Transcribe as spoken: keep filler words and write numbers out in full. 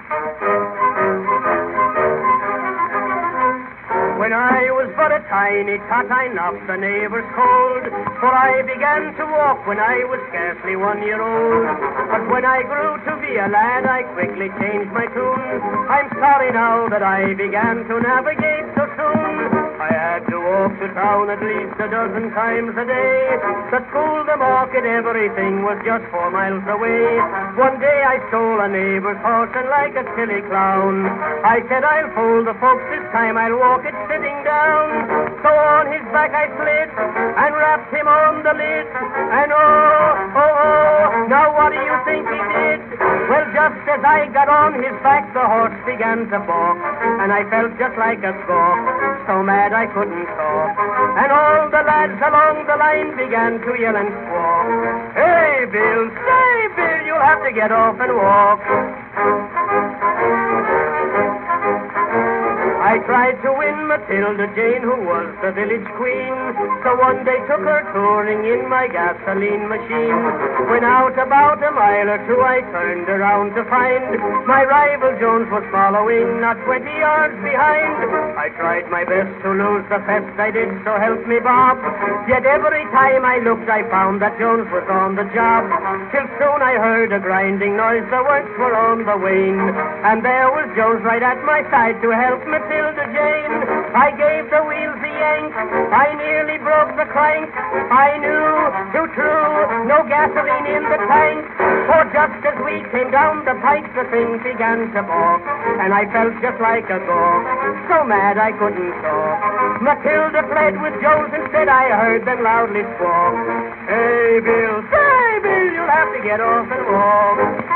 When I was but a tiny tot, I knocked the neighbour's cold, for I began to walk when I was scarcely one year old. But when I grew to be a lad, I quickly changed my tune. I'm sorry now that I began to navigate so soon. I had to walk to town at least a dozen times a day. The school, the market, everything was just four miles away. One day I stole a neighbour's horse, and like a silly clown, I said I'll fool the folks this time, I'll walk it sitting down. So on his back I slid and wrapped him on the lid. And oh, oh, oh, now what do you think he did? Well, just as I got on his back, the horse began to balk, and I felt just like a squawk, so mad I couldn't talk. And all the lads along the line began to yell and squawk. Hey, Bill, stay, Bill, you'll have to get off and walk. I tried to win Matilda Jane, who was the village queen, so one day took her touring in my gasoline machine. When out about a mile or two, I turned around to find my rival Jones was following not twenty yards behind. I tried my best to lose the fest, I did, so help me Bob. Yet every time I looked, I found that Jones was on the job. Till soon I heard a grinding noise, the works were on the wane, and there was Jones right at my side to help Matilda Jane. I gave the wheels a yank, I nearly broke the crank. I knew, too true, no gasoline in the tank. For just as we came down the pike, the thing began to balk, and I felt just like a gawk, so mad I couldn't talk. Matilda fled with Jones, instead I heard them loudly squawk. Hey, Bill, say, Bill, you'll have to get off and walk.